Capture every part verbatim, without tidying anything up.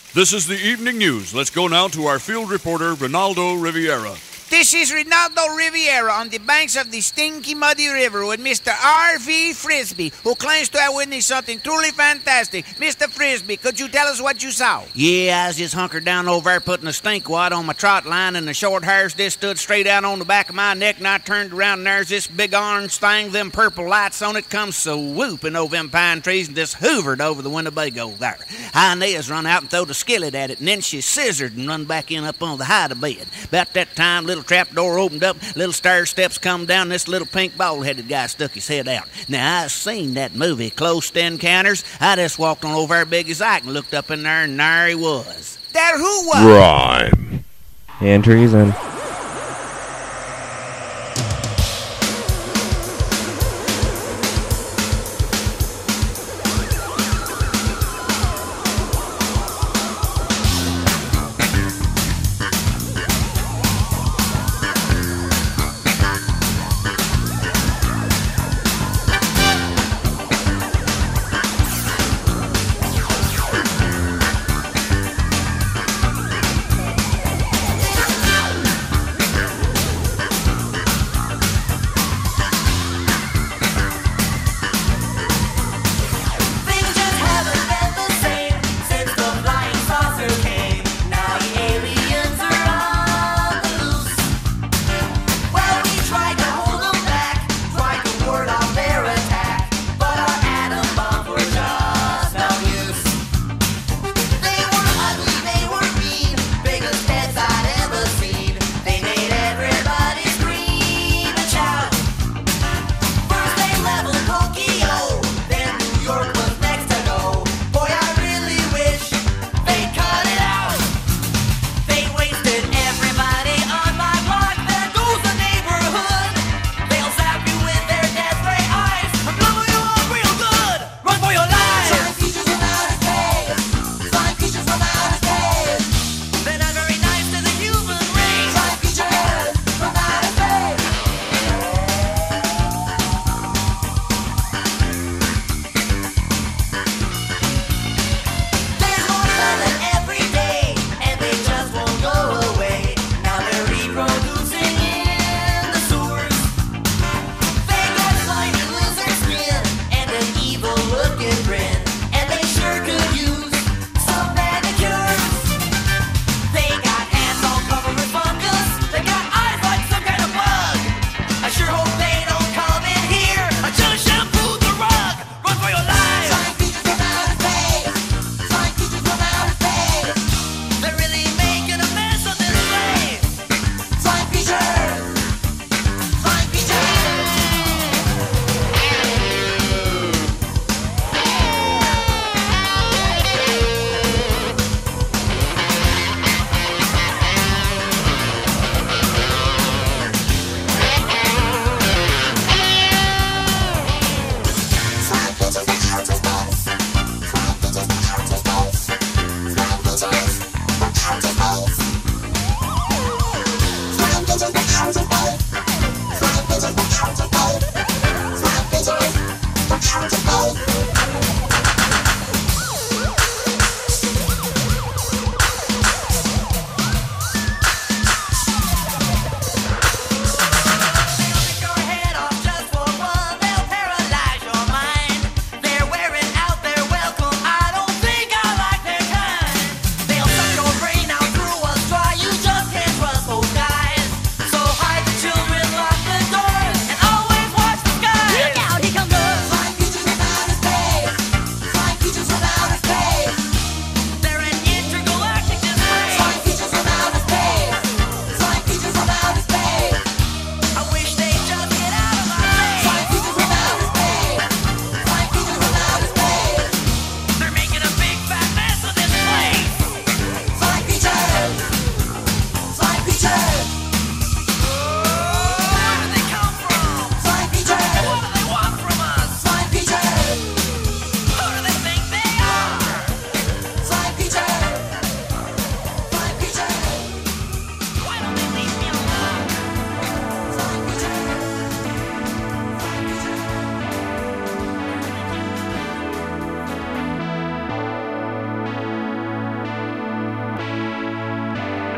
This is the evening news. Let's go now to our field reporter, Ronaldo Riviera. This is Ronaldo Riviera on the banks of the stinky, muddy river with Mister R V Frisbee, who claims to have witnessed something truly fantastic. Mister Frisbee, could you tell us what you saw? Yeah, I was just hunkered down over there putting a stink wad on my trot line, and the short hairs just stood straight out on the back of my neck, and I turned around, and there's this big orange thing, them purple lights on it, comes swooping over them pine trees and just hoovered over the Winnebago there. Inez run out and throwed a skillet at it, and then she scissored and run back in up on the hide of bed. About that time, little trap door opened up, little stair steps come down, and this little pink bald-headed guy stuck his head out. Now, I seen that movie, Close Encounters. I just walked on over there big as I can, looked up in there, and there he was. There who was? Rhyme. And treason.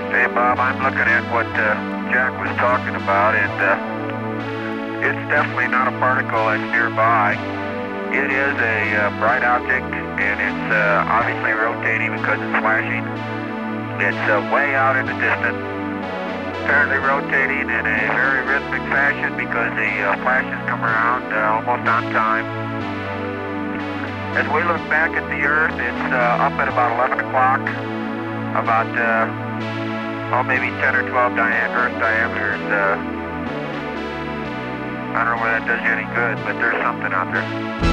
Hey, Bob, I'm looking at what uh, Jack was talking about, and uh, it's definitely not a particle that's nearby. It is a uh, bright object, and it's uh, obviously rotating because it's flashing. It's uh, way out in the distance, apparently rotating in a very rhythmic fashion because the uh, flashes come around uh, almost on time. As we look back at the Earth, it's uh, up at about eleven o'clock, about uh, oh, maybe ten or twelve dia- Earth diameters. Uh, I don't know whether that does you any good, but there's something out there.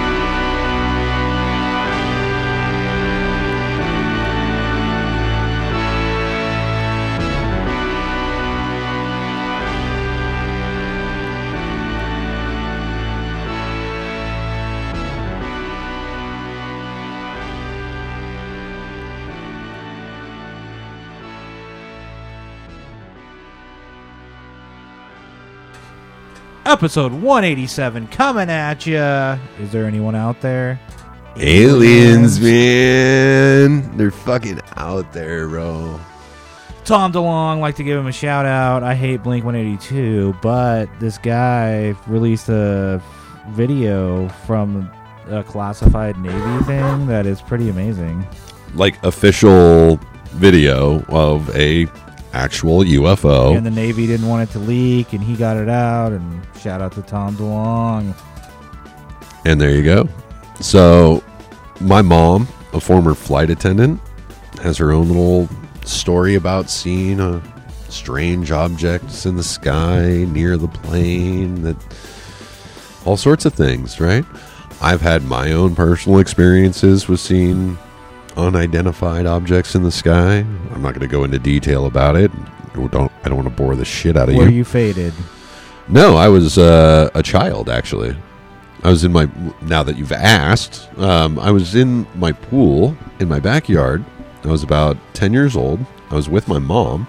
Episode one eighty-seven coming at ya. Is there anyone out there? Aliens, man. They're fucking out there, bro. Tom DeLonge, like to give him a shout out. I hate Blink one eighty-two, but this guy released a video from a classified Navy thing that is pretty amazing. Like official video of a actual U F O. And the Navy didn't want it to leak, and he got it out, and shout out to Tom DeLonge. And there you go. So, my mom, a former flight attendant, has her own little story about seeing a strange objects in the sky near the plane, that all sorts of things, right? I've had my own personal experiences with seeing unidentified objects in the sky. I'm not going to go into detail about it. Don't I don't want to bore the shit out of Were you. you faded? No, I was uh, a child, actually. I was in my, now that you've asked, um, I was in my pool in my backyard. I was about ten years old. I was with my mom,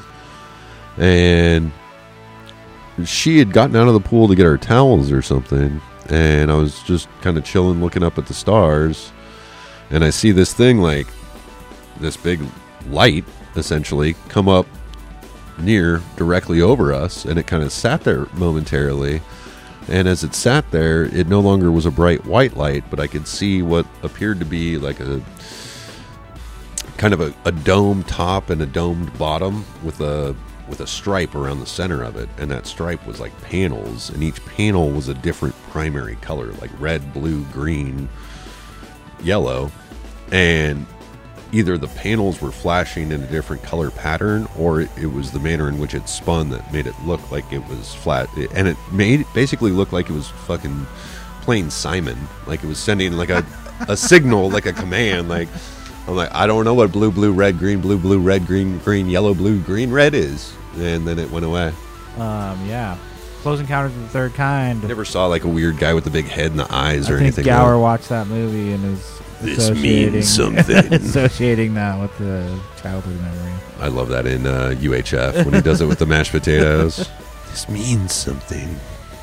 and she had gotten out of the pool to get her towels or something, and I was just kind of chilling, looking up at the stars, and I see this thing, like this big light, essentially, come up near, directly over us, and it kind of sat there momentarily. And as it sat there, it no longer was a bright white light, but I could see what appeared to be like a kind of a, a domed top and a domed bottom with a with a stripe around the center of it. And that stripe was like panels, and each panel was a different primary color, like red, blue, green, yellow. And either the panels were flashing in a different color pattern, or it, it was the manner in which it spun that made it look like it was flat. It, and it made it basically look like it was fucking playing Simon, like it was sending like a, a signal, like a command. Like, I'm like, I don't know what blue, blue, red, green, blue, blue, red, green, green, yellow, blue, green, red is. And then it went away. Um, yeah. Close Encounters of the Third Kind. I never saw like a weird guy with the big head and the eyes or I think anything. Gower like. watched that movie and is This means something. associating that with the childhood memory. I love that in uh, U H F when he does it with the mashed potatoes. This means something.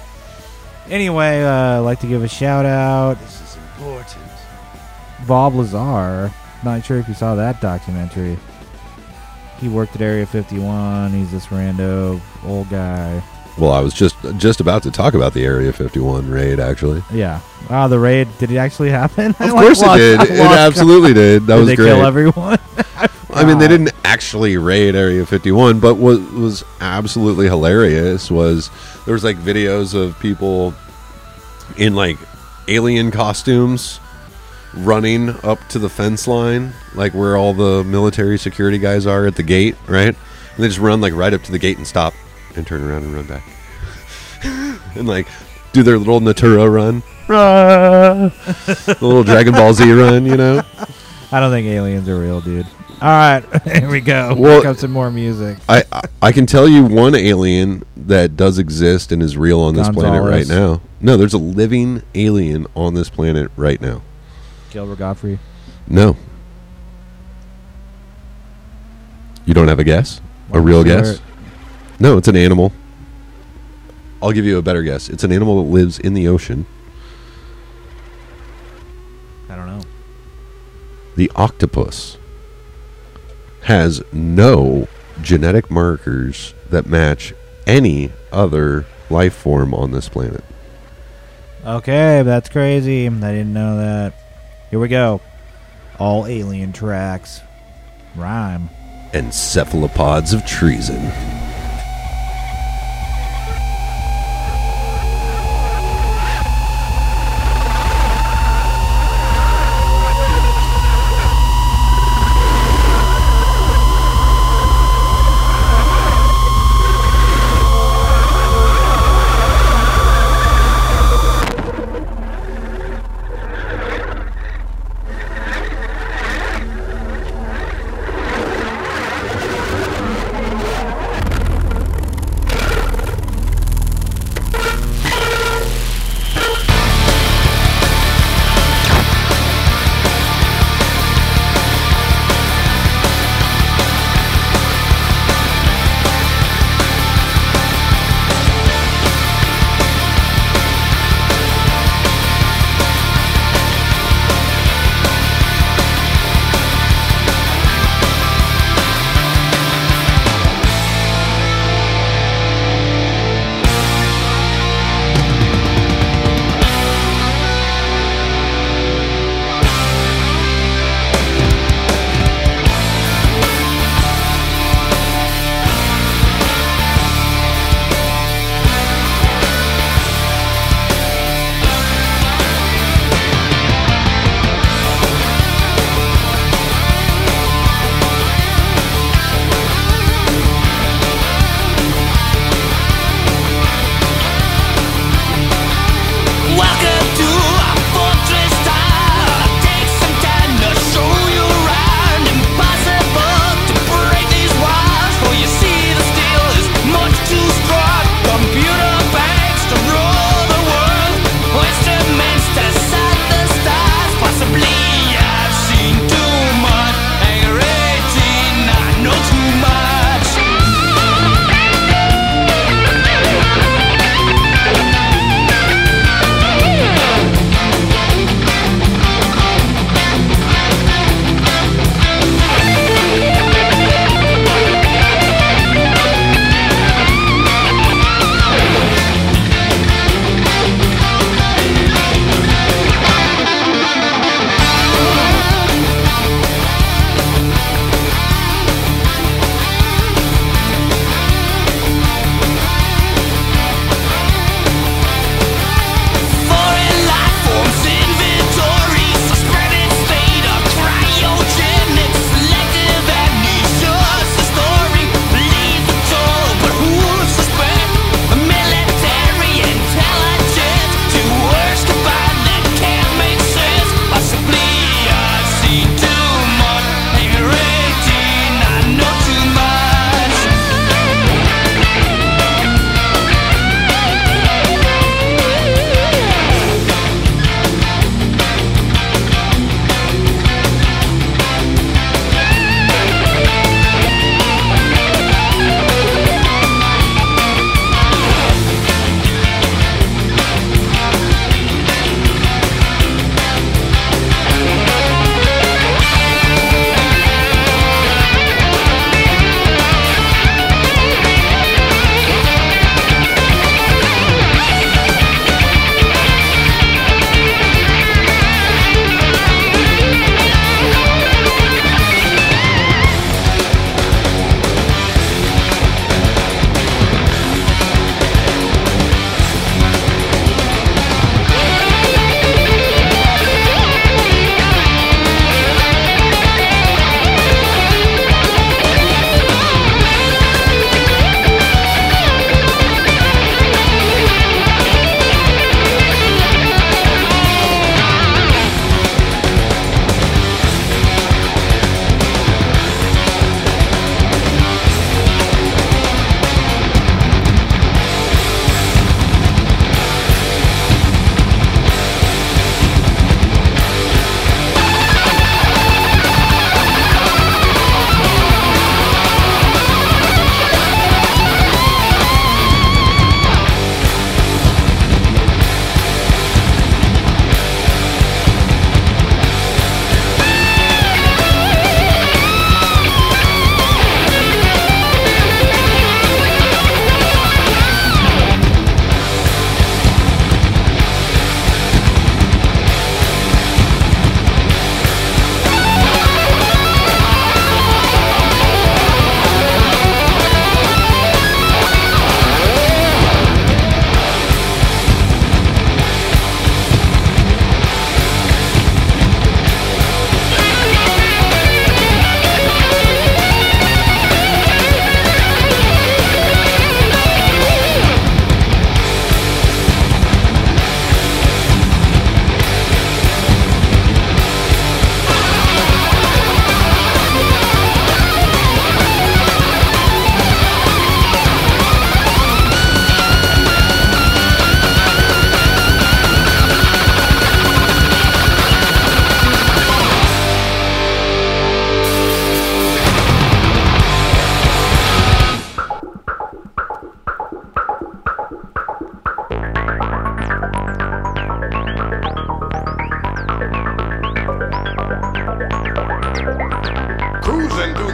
Anyway, uh, I'd like to give a shout out. This is important. Bob Lazar. Not sure if you saw that documentary. He worked at Area fifty-one. He's this rando old guy. Well, I was just just about to talk about the Area fifty-one raid, actually. Yeah. Ah, the raid. Did it actually happen? Of course it did. It absolutely did. That did was they great. Kill everyone? I mean, they didn't actually raid Area fifty-one, but what was absolutely hilarious was there was like videos of people in like alien costumes running up to the fence line, like where all the military security guys are at the gate, right? And they just run like right up to the gate and stop and turn around and run back. And like do their little Natura run. The little Dragon Ball Z run, you know? I don't think aliens are real, dude. All right, here we go. Well, Here comes some more music. I, I I can tell you one alien that does exist and is real on this planet right Gonzalez. now. No, there's a living alien on this planet right now. Gilbert Godfrey. No. You don't have a guess? A real guess? No, it's an animal. I'll give you a better guess. It's an animal that lives in the ocean. I don't know. The octopus has no genetic markers that match any other life form on this planet. Okay, that's crazy. I didn't know that. Here we go. All alien tracks. Rhyme. Encephalopods of treason.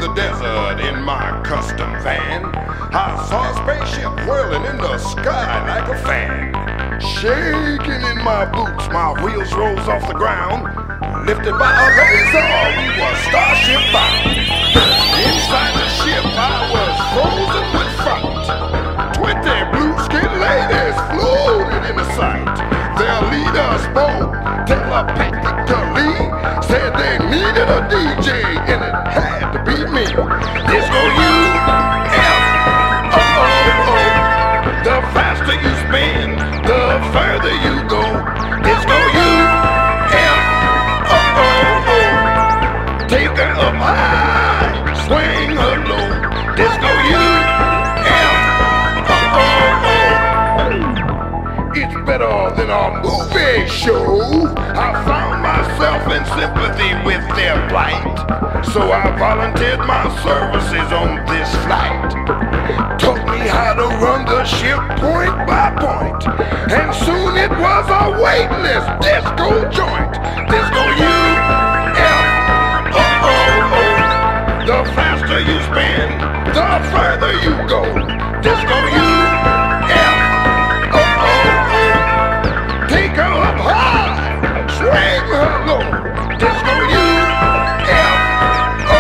the desert in my custom van. I saw a spaceship whirling in the sky like a fan. Shaking in my boots, my wheels rose off the ground. Lifted by a laser, we were starship bound. Inside the ship, I was frozen with fright. Twenty blue-skinned ladies floated in the sight. Their leader spoke telepathically, said they needed a D J, and it had to be me. Disco U F O O. The faster you spin, the further you go. Disco U F O O. Take her up high, swing her low. Disco U F O O. It's better than a movie show. I found myself in sympathy with their plight, so I volunteered my services on this flight. Taught me how to run the ship point by point, and soon it was a weightless disco joint. Disco U F O O. The faster you spin, the further you go. Disco U F O O. Take her up high, swing her low. Disco U F O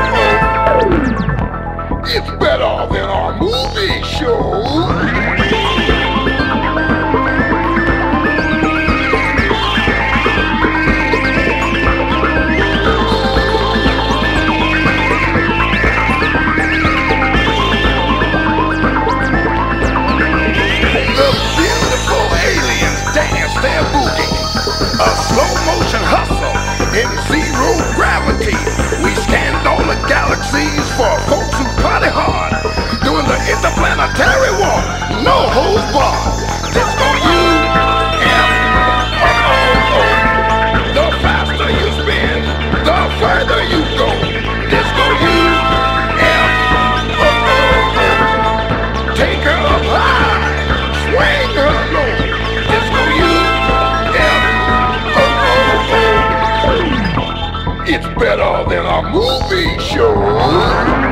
O. It's better than a movie show. Their boogie, a slow motion hustle in zero gravity. We scanned all the galaxies for folks who party hard, doing the interplanetary walk, no holds barred. Disco U F O O. The faster you spin, the further you go. Disco U F O O. Take her up high, swing her low. Disco U F O O. It's better than a movie show.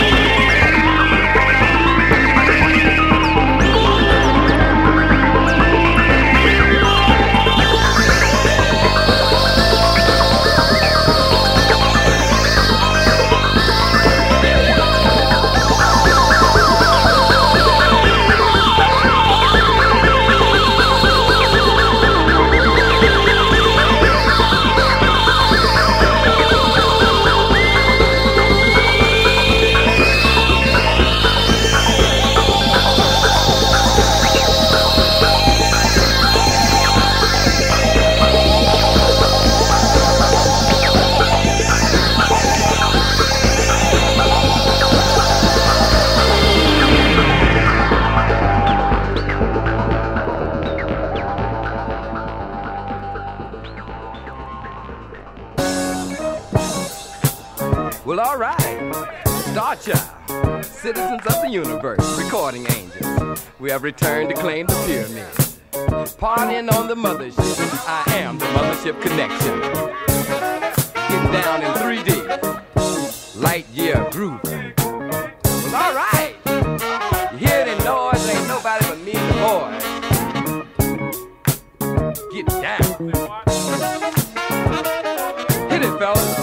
Well, all right. Star Child, citizens of the universe, recording angels, we have returned to claim the pyramids. Partying on the mothership, I am the Mothership Connection. Getting down in three D, light year grooving. Well, all right. You hear the noise, ain't nobody but me and the boys. Get down. Hit it, fellas.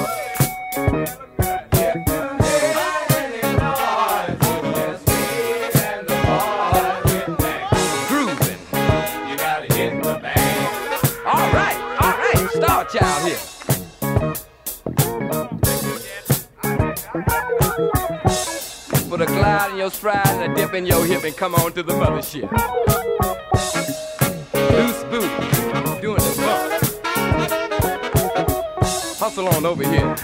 Child here. Put a glide in your stride and a dip in your hip and come on to the mothership. Loose booty, doing the bump. Hustle on over here.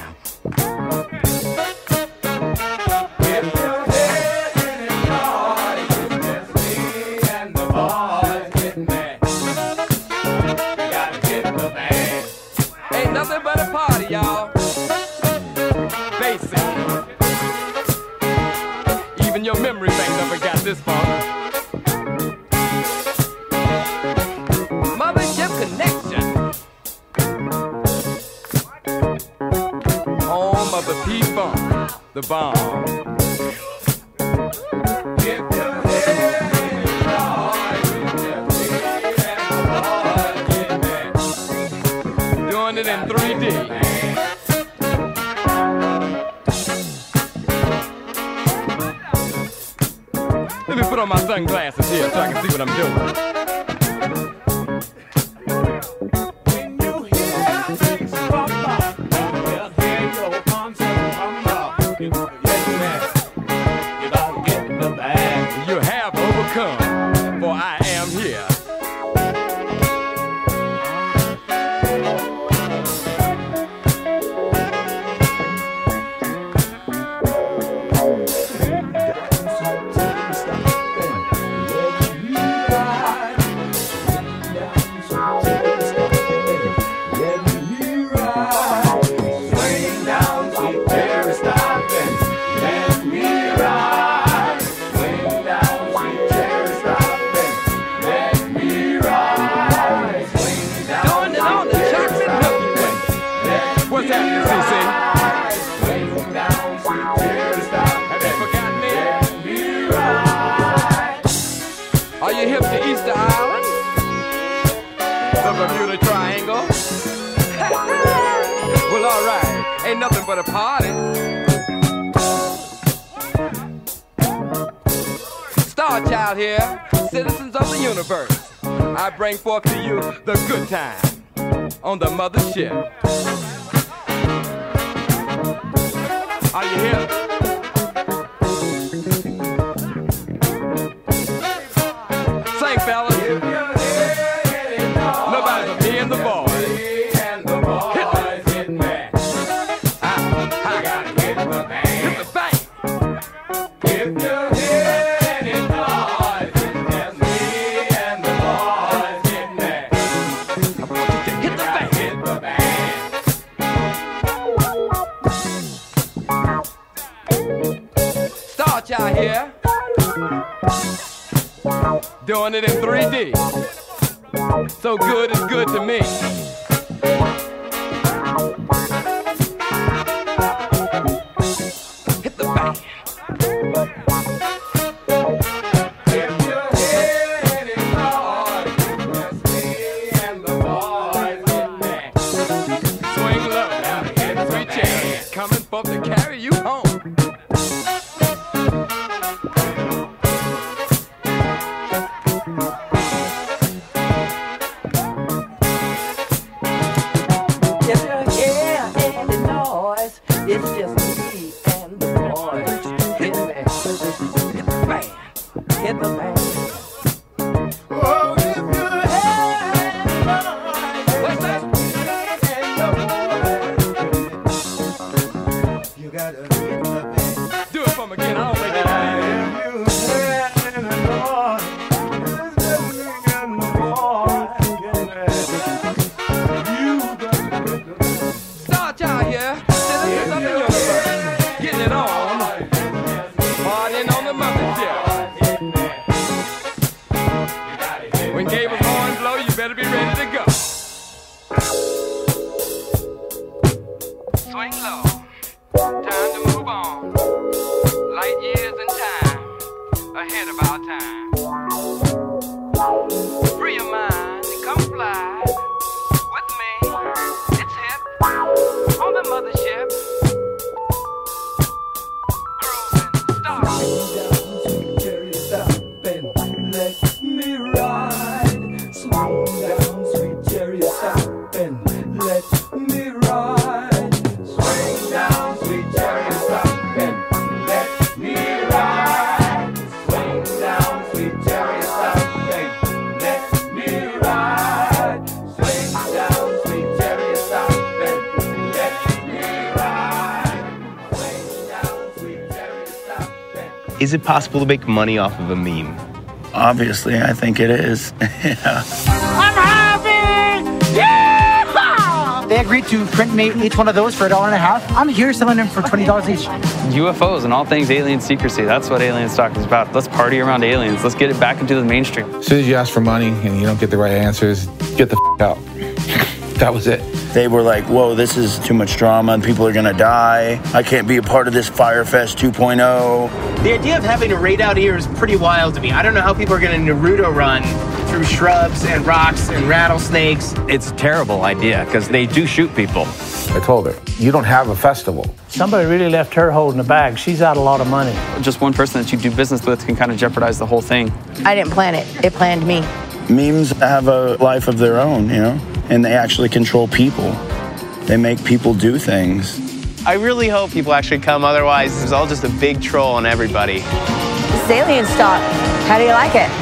Nothing but a party, y'all. Basic. Even your memory bank never got this far. Mothership Connection. home of the P-Funk, the bomb. Doing it in three D. Let me put on my sunglasses here so I can see what I'm doing. You have overcome, for I am here. Ain't nothing but a party. Star Child here, citizens of the universe. I bring forth to you the good time on the mothership. Are you here? Sing, fellas. Nobody but me and the boys. Out here doing it in three D. So good is good to me. Hit the bang. If you're hitting hard, it's me and the boys get mad. Swing low, hit sweet chance, coming for to carry you home. It's just me and the boys. Hit the band, hit the band, hit the band. Oh, if you have what's that? You gotta hit the band. Do it for me again. I don't think it's Star Child here. Citizens of the universe, getting it on, partying on the mothership. When Gable's horns blow, you better be ready to go. Swing low, time to move on. Light years in time, ahead of our time. Free your mind and come fly with me. It's hip on the mothership. Is it possible to make money off of a meme? Obviously, I think it is. Yeah. I'm happy! Yeah! They agreed to print me each one of those for a dollar and a half. I'm here selling them for twenty dollars each. U F Os and all things alien secrecy. That's what Alien Stock is about. Let's party around aliens. Let's get it back into the mainstream. As soon as you ask for money and you don't get the right answers, get the f*** out. That was it. They were like, whoa, this is too much drama and people are gonna die. I can't be a part of this Firefest two point oh. The idea of having a raid out here is pretty wild to me. I don't know how people are gonna Naruto run through shrubs and rocks and rattlesnakes. It's a terrible idea because they do shoot people. I told her, you don't have a festival. Somebody really left her holding the bag. She's out a lot of money. Just one person that you do business with can kind of jeopardize the whole thing. I didn't plan it. It planned me. Memes have a life of their own, you know, and they actually control people. They make people do things. I really hope people actually come, otherwise it's all just a big troll on everybody. This alien stock, how do you like it?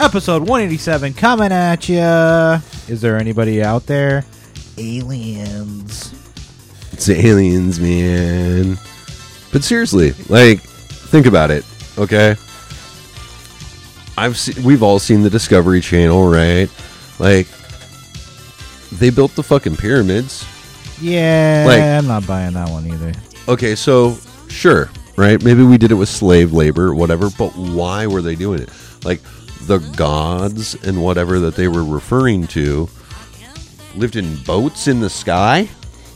Episode one eighty-seven coming at ya. Is there anybody out there? Aliens. It's aliens, man. But seriously, like, think about it, okay? I've se- we've all seen the Discovery Channel, right? Like, they built the fucking pyramids. Yeah, Like- I'm not buying that one either. Okay, so sure, right? Maybe we did it with slave labor, whatever, but why were they doing it? Like, the gods and whatever that they were referring to lived in boats in the sky?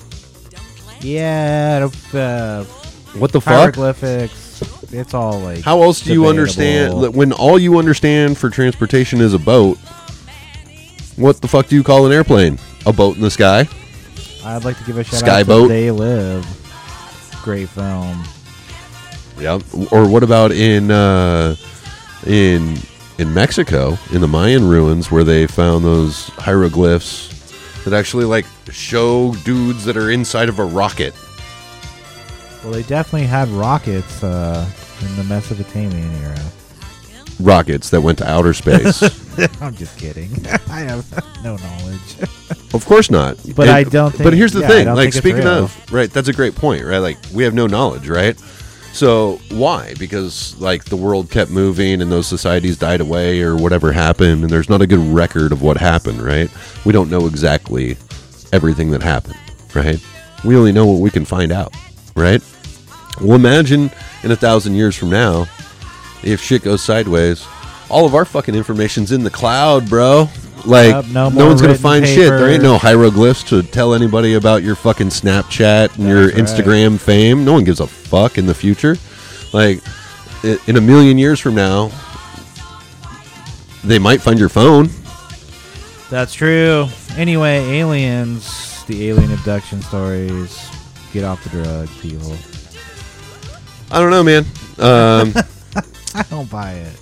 Yeah, uh, What the fuck? hieroglyphics. It's all like. How else do you debatable. understand that when all you understand for transportation is a boat? What the fuck do you call an airplane? A boat in the sky? I'd like to give a shout Sky out boat? to They Live. Great film. Yeah. Or what about in uh, in in Mexico, in the Mayan ruins, where they found those hieroglyphs that actually like show dudes that are inside of a rocket? Well, they definitely had rockets uh, in the Mesopotamian era. Rockets that went to outer space. I'm just kidding. I have no knowledge. Of course not. But And- I don't think- But here's the yeah, I thing. don't Like, think it's speaking real. of, right, that's a great point, right? Like, we have no knowledge, right? So why? Because like the world kept moving and those societies died away or whatever happened, and there's not a good record of what happened, right? We don't know exactly everything that happened, right? We only know what we can find out, right? Well, imagine in a thousand years from now, if shit goes sideways, all of our fucking information's in the cloud, bro. Like, Yep, no no, more one's gonna written find shit. There ain't no papers. hieroglyphs to tell anybody about your fucking Snapchat and your That's right. Instagram fame. No one gives a fuck in the future. Like, i- in a million years from now, they might find your phone. That's true. Anyway, aliens, the alien abduction stories. Get off the drugs, people. I don't know, man. Um, I don't buy it.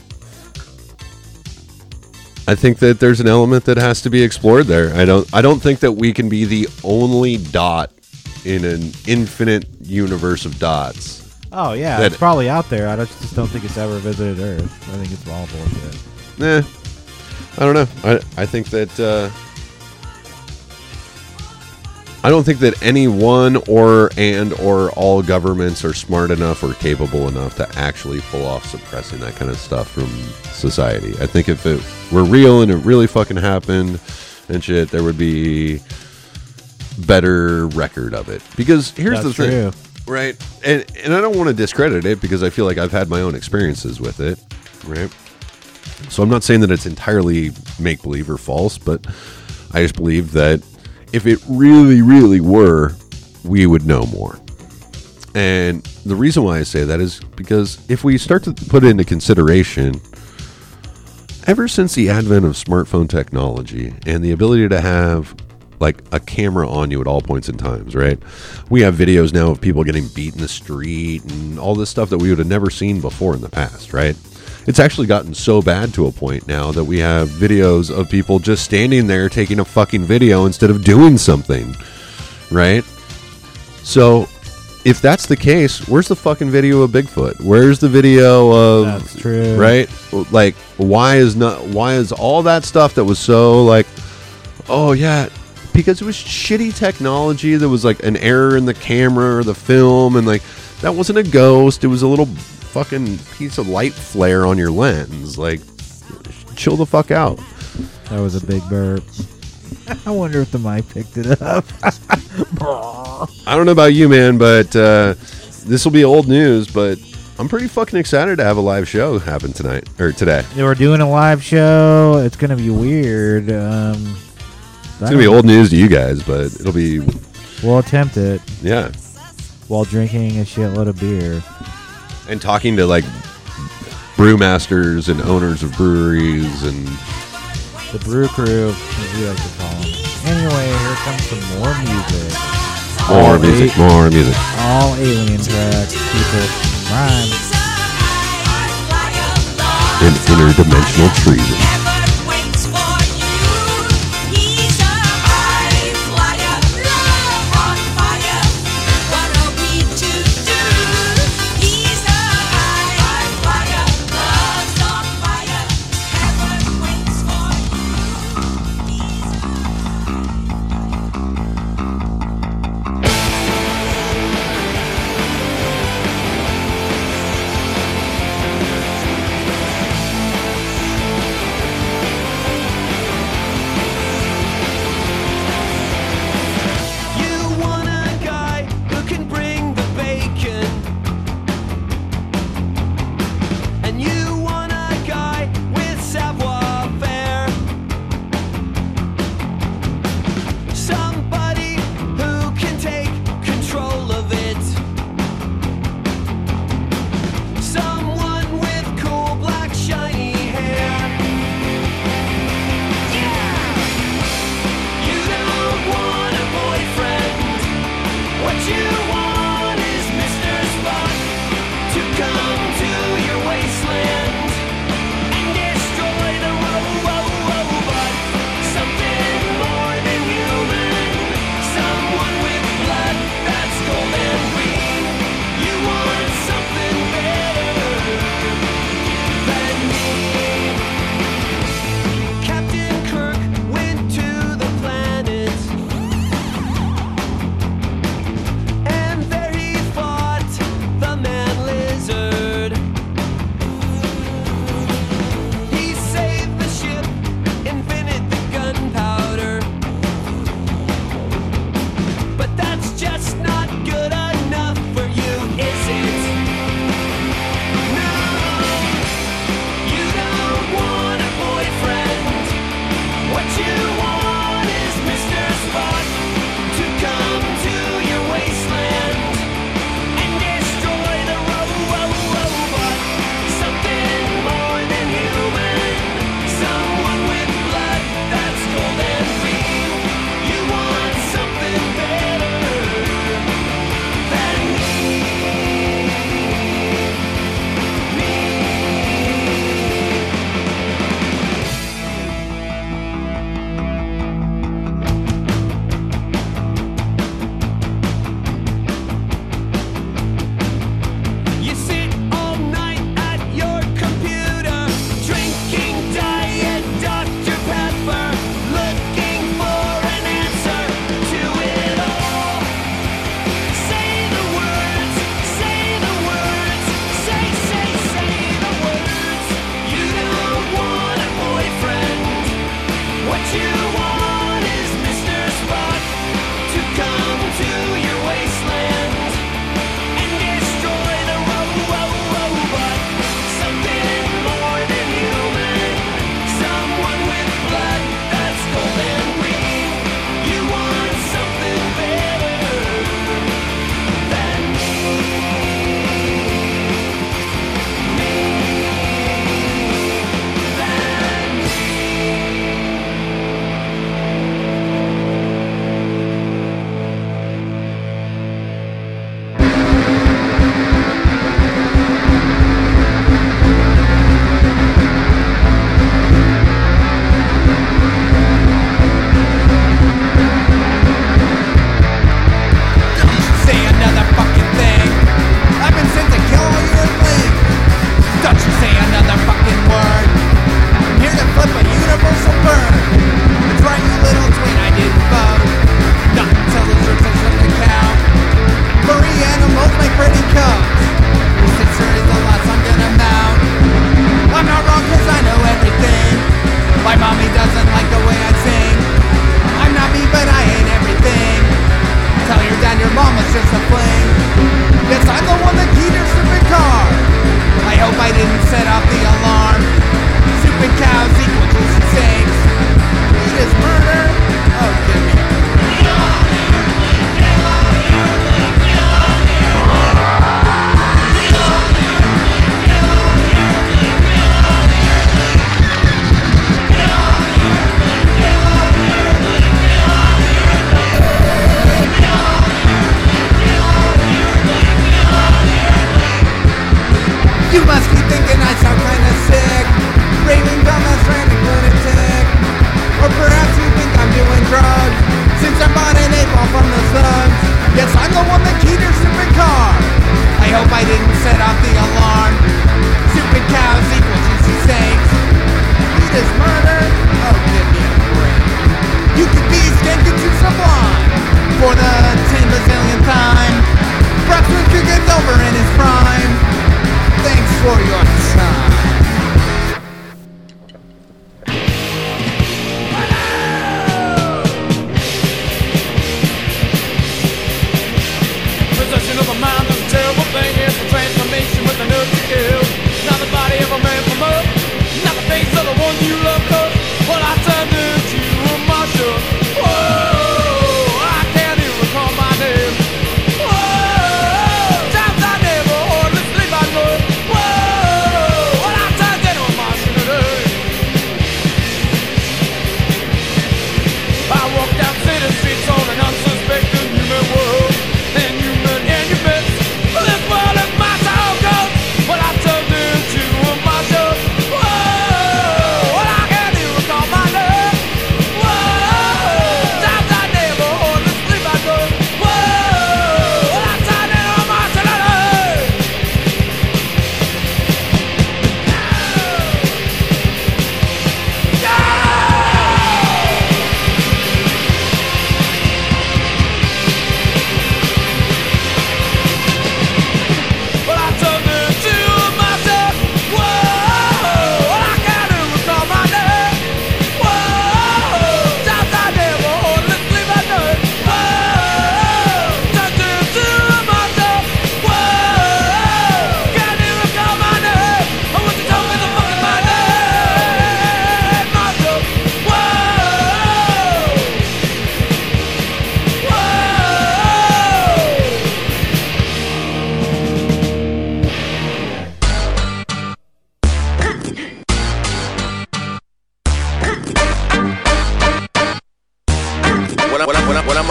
I think that there's an element that has to be explored there. I don't. I don't think that we can be the only dot in an infinite universe of dots. Oh, yeah. That- It's probably out there. I just just don't think it's ever visited Earth. I think it's all bullshit. Eh, I don't know. I I think that uh, I don't think that any one or and or all governments are smart enough or capable enough to actually pull off suppressing that kind of stuff from society. I think if it were real and it really fucking happened and shit, there would be better record of it. Because here's That's the thing, true. right? And and I don't want to discredit it because I feel like I've had my own experiences with it, right? So I'm not saying that it's entirely make-believe or false, but I just believe that if it really, really were, we would know more. And the reason why I say that is because if we start to put into consideration, ever since the advent of smartphone technology and the ability to have like a camera on you at all points in times, right? We have videos now of people getting beat in the street and all this stuff that we would have never seen before in the past, right? It's actually gotten so bad to a point now that we have videos of people just standing there taking a fucking video instead of doing something, right? So, if that's the case, where's the fucking video of Bigfoot? Where's the video of That's true. right? Like, why is not? Why is all that stuff that was so like, oh yeah, because it was shitty technology. There was like an error in the camera or the film, and like that wasn't a ghost. It was a little fucking piece of light flare on your lens. Like, chill the fuck out. That was a big burp. I wonder if the mic picked it up. I don't know about you, man, but uh, this will be old news, but I'm pretty fucking excited to have a live show happen tonight, or today. Yeah, we're doing a live show. It's going to be weird. Um, It's going to be old news to you guys, but it'll be... We'll attempt it. Yeah. While drinking a shitload of beer. And talking to, like, brewmasters and owners of breweries and... The brew crew, as we like to call them. Anyway, here comes some more music. More All music, a- more music. All alien tracks. People rhyme. And interdimensional treason.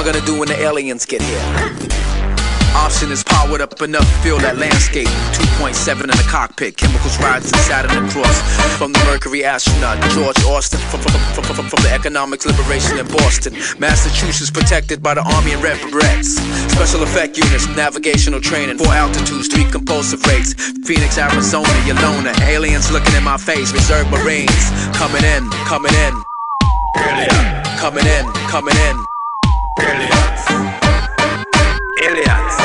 gonna do when the aliens get here? Option is powered up enough to feel that landscape. two point seven in the cockpit, chemicals rising Saturn across. From the Mercury astronaut, George Austin. From, from, from, from, from the economics liberation in Boston. Massachusetts protected by the Army and Red Berets. Special effect units, navigational training. Four altitudes, three compulsive rates. Phoenix, Arizona, Yolona. Aliens looking in my face, Reserve Marines. Coming in, coming in. Coming in, coming in. Aliens. Aliens.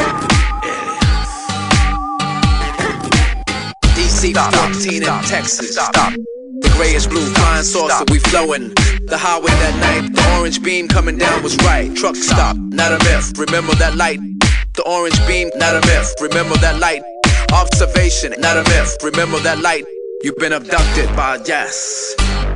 D C, stop, fourteen in Texas, stop. The grayish blue, flying saucer, we flowing. The highway that night, the orange beam coming down was right. Truck stop, not a myth, remember that light. The orange beam, not a myth, remember that light. Observation, not a myth, remember that light. You've been abducted by a yes.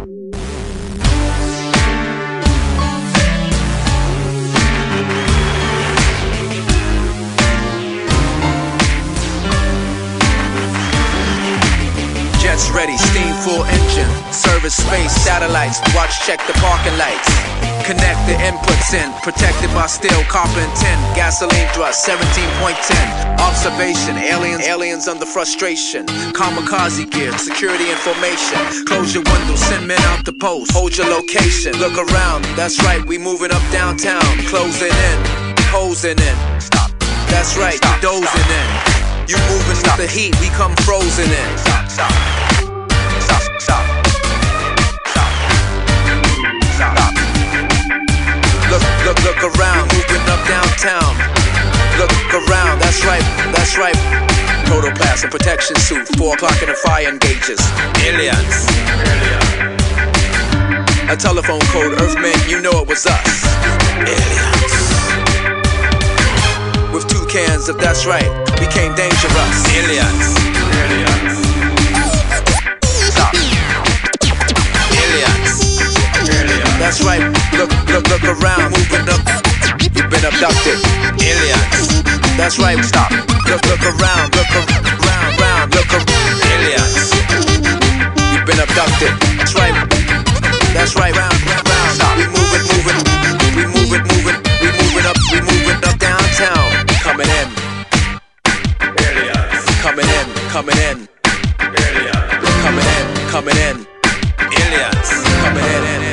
Jets ready, steam full engine. Service space, satellites, watch check the parking lights. Connect the inputs in, protected by steel, copper and tin. Gasoline thrust, seventeen point ten. Observation, aliens, aliens under frustration. Kamikaze gear, security information. Close your windows, send men out the post. Hold your location, look around, that's right, we moving up downtown. Closing in, hosing in. Stop. That's right, stop, you dozing stop. in. You moving stop. With the heat, we come frozen in. Stop, stop, stop, stop, stop, stop. Look, look, look around, moving up downtown. Look around, that's right, that's right. Protopass and protection suit, four o'clock in the fire engages. Aliens. A telephone code, Earthmen, you know it was us. Aliens. With two cans of that's right, became dangerous. Aliens. Aliens. Stop. Aliens. Aliens. That's right. Look, look, look around. Moving up. You've been abducted. Aliens. That's right. Stop. Look, look around. Look around, round. Look around. Aliens. You've been abducted. That's right. That's right. Round, round, round. Stop. We moving, moving. We moving, moving. We moving up. We moving up downtown. Coming in. Aliens. Coming in. Coming in. Aliens. Coming in. Coming in. Aliens. Coming in.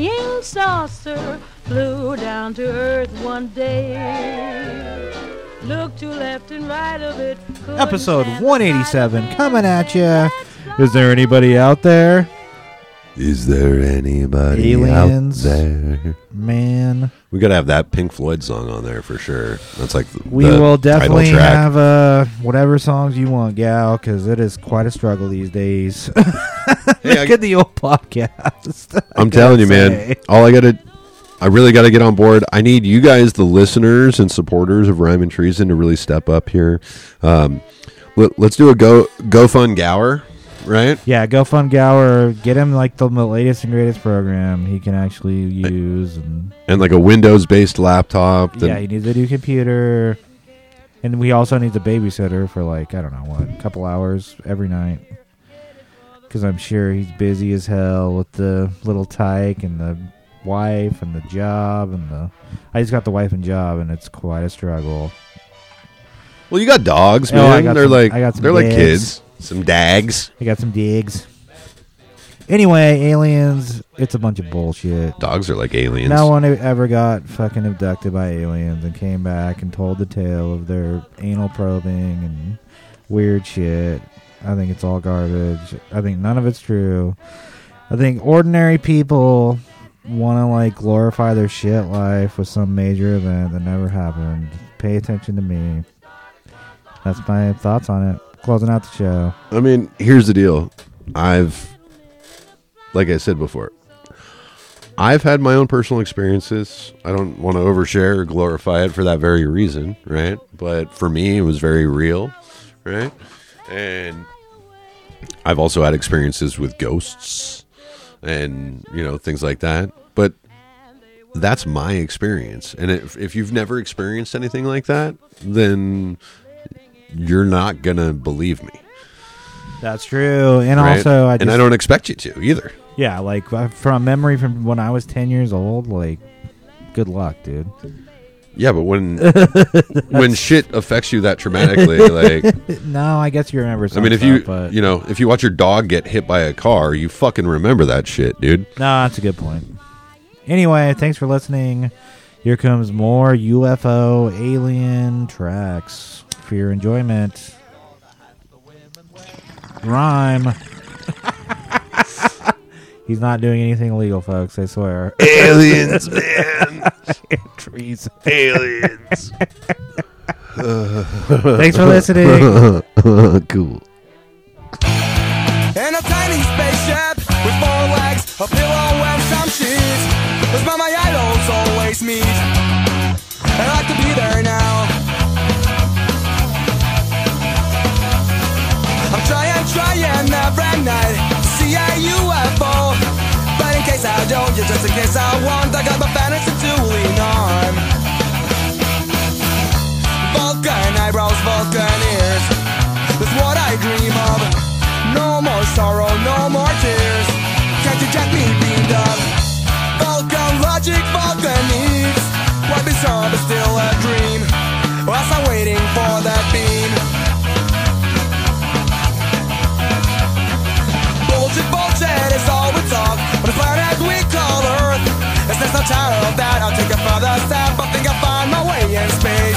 flying saucer flew down to earth one day. Look to left and right of it. Episode one eighty-seven coming at you. Is there anybody out there? Is there anybody Aliens, out there? Man. We got to have that Pink Floyd song on there for sure. That's like the, We the will definitely title track. have uh, whatever songs you want, gal, because it is quite a struggle these days. Hey, Look I- at the old podcast. I'm I telling you, gotta man. say. All I got to, I really got to get on board. I need you guys, the listeners and supporters of Rhyme and Treason, to really step up here. Um, let, let's do a go go fund Gower, right? Yeah, go fund Gower. Get him like the latest and greatest program he can actually use, and And like a Windows based laptop. that- yeah, he needs a new computer, and we also need a babysitter for like I don't know what, a couple hours every night, because I'm sure he's busy as hell with the little tyke and the wife and the job and the. I just got the wife and job, and it's quite a struggle. Well, you got dogs, Oh, man. I got they're some- like I got some they're like digs. kids. Some dags. I got some digs. Anyway, aliens, it's a bunch of bullshit. Dogs are like aliens. No one ever got fucking abducted by aliens and came back and told the tale of their anal probing and weird shit. I think it's all garbage. I think none of it's true. I think ordinary people want to like glorify their shit life with some major event that never happened. Pay attention to me. That's my thoughts on it. Closing out the show. I mean, here's the deal. I've, like I said before, I've had my own personal experiences. I don't want to overshare or glorify it for that very reason, right? But for me, it was very real, right? And I've also had experiences with ghosts and, you know, things like that. But that's my experience. And if, if you've never experienced anything like that, then you're not going to believe me. That's true. And right? also, I just, and I don't expect you to either. Yeah, like uh, from memory from when I was ten years old, like, good luck, dude. Yeah, but when when shit affects you that traumatically, like no, I guess you remember. Some I mean, if stuff, you but you know if you watch your dog get hit by a car, you fucking remember that shit, dude. no, that's a good point. Anyway, thanks for listening. Here comes more U F O alien tracks for your enjoyment. Rhyme. He's not doing anything illegal, folks, I swear. Aliens, man. Trees. Aliens. Thanks for listening. Cool. In a tiny spaceship with four legs, a pillow and some sheets. That's where my idols always meet. I'd like to be there now. I'm trying, trying every night to see a U F O. But in case I don't, yeah, just in case I won't, I got my fantasy to lean on. Vulcan eyebrows, Vulcan ears. That's what I dream of. No more sorrow, no more tears. Can't you get me beamed up? Vulcan logic, Vulcan needs. What is all but still a dream? Whilst I'm waiting for that beam. Bullshit, bullshit is all we talk on the planet we call Earth. If there's no tired of that, I'll take a further step. I think I'll find my way in space.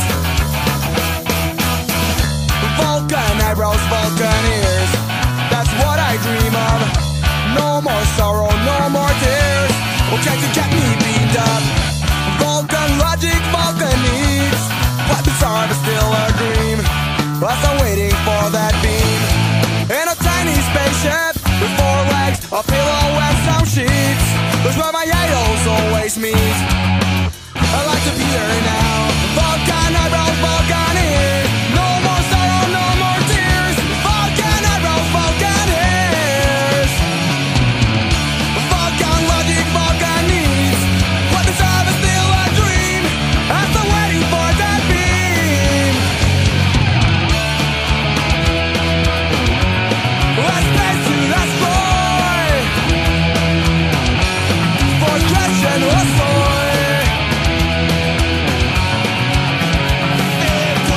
Vulcan eyebrows, Vulcan ears. That's what I dream of. No more sorrow, no more tears. Well, can't you get me beamed up? Vulcan logic, Vulcan needs. What bizarre but still a dream. Whilst I'm waiting for that beam. In a tiny spaceship with four legs, a pillow and some sheets. That's where my idols always meet. I'd like to be there now. Vulcan eyebrows, Vulcan ears. No more sorrow, no more tears. Vulcan eyebrows, Vulcan ears. Vulcan logic, Vulcan needs. What deserve is still a dream. I'm still waiting for that beam. Let's place to destroy. For question or soy.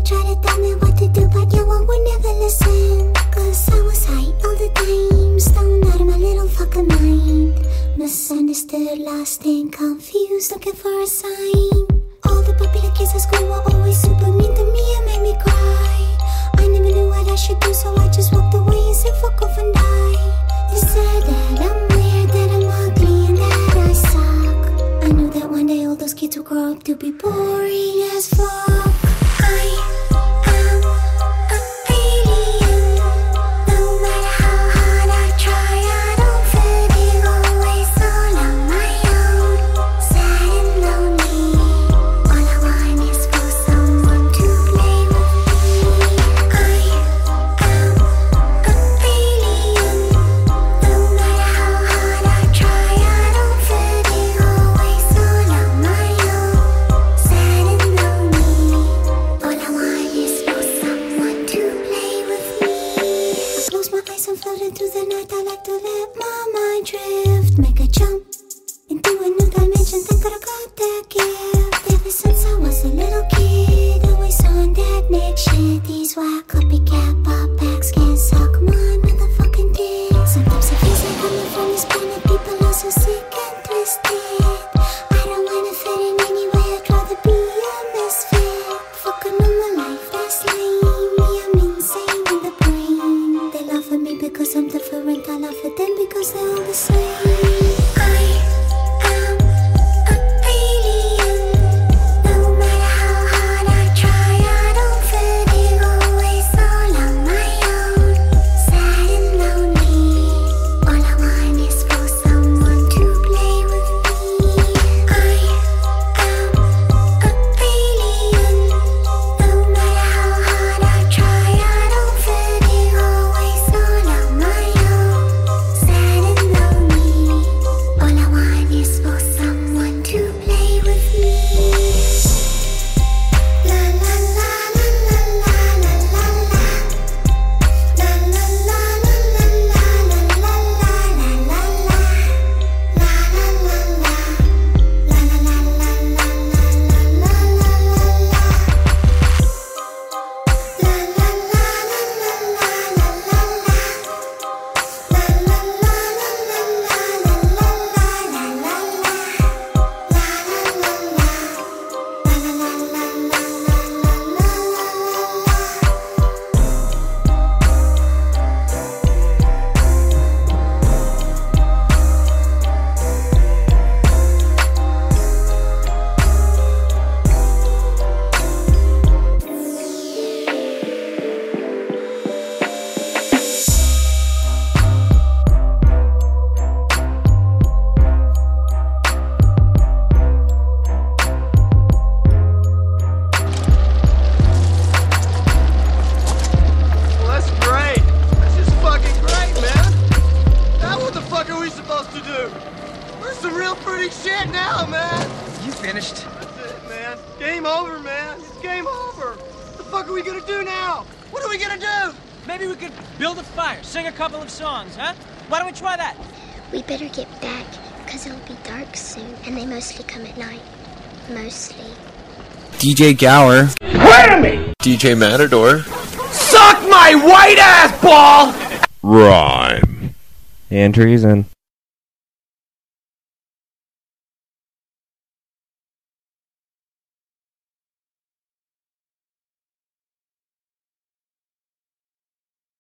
try to tell me what to do, but you won't never listen. Cause I was high all the time, stoned out of my little fucking mind. Misunderstood, lost and confused, looking for a sign. All the popular kids at school were always super mean to me and made me cry. I never knew what I should do, so I just walked away and said fuck off and die. They said that I'm weird, that I'm ugly, and that I suck. I knew that one day all those kids would grow up to be boring as fuck. I songs, huh? Why don't we try that? We better get back, because it'll be dark soon, and they mostly come at night. Mostly. D J Gower. Wait a minute! D J Matador. Suck my white ass ball! Rhyme. And treason.